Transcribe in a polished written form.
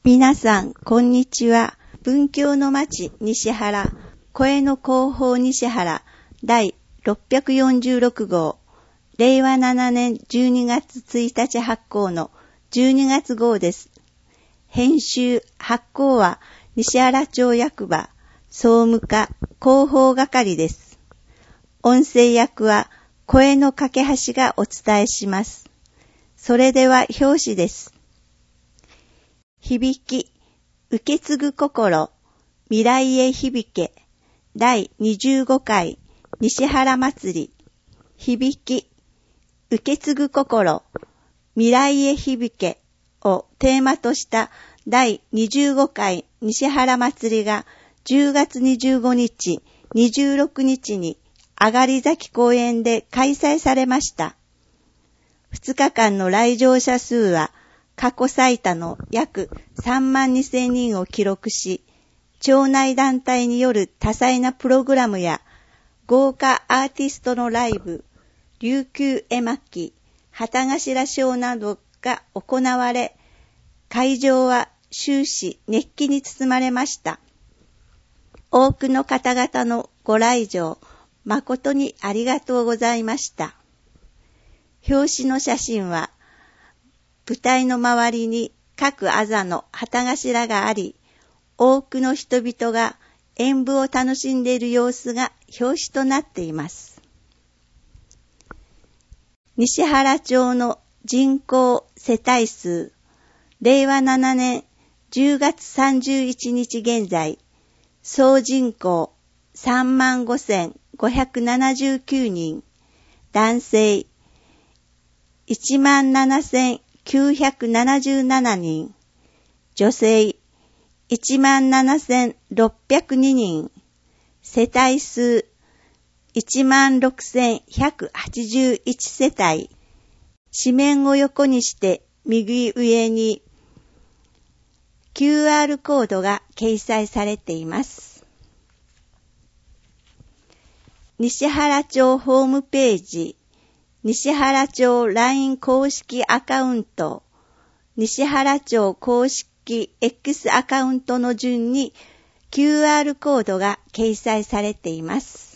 皆さん、こんにちは。文教の町西原、声の広報西原、第646号、令和7年12月1日発行の12月号です。編集・発行は西原町役場、総務課、広報係です。音声役は声の架け橋がお伝えします。それでは表紙です。響き、受け継ぐ心、未来へ響け、第25回西原祭り、響き、受け継ぐ心、未来へ響けをテーマとした第25回西原祭りが10月25日、26日に上がり崎公園で開催されました。2日間の来場者数は過去最多の約3万2000人を記録し、町内団体による多彩なプログラムや豪華アーティストのライブ、琉球絵巻、旗頭ショーなどが行われ、会場は終始熱気に包まれました。多くの方々のご来場、誠にありがとうございました。表紙の写真は、舞台の周りに各痣の旗頭があり、多くの人々が演舞を楽しんでいる様子が表紙となっています。西原町の人口世帯数、令和7年10月31日現在、総人口35,579人、男性17,977人、女性17,602人、世帯数16,181世帯、紙面を横にして右上に QR コードが掲載されています。西原町ホームページ、西原町 LINE 公式アカウント、西原町公式 X アカウントの順に QR コードが掲載されています。